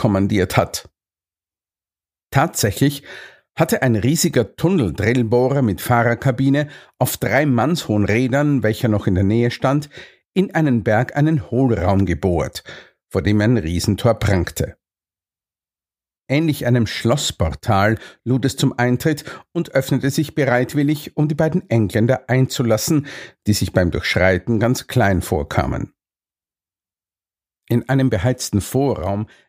kommandiert hat. Tatsächlich hatte ein riesiger Tunneldrillbohrer mit Fahrerkabine auf 3 mannshohen Rädern, welcher noch in der Nähe stand, in einen Berg einen Hohlraum gebohrt, vor dem ein Riesentor prangte. Ähnlich einem Schlossportal lud es zum Eintritt und öffnete sich bereitwillig, um die beiden Engländer einzulassen, die sich beim Durchschreiten ganz klein vorkamen. In einem beheizten Vorraum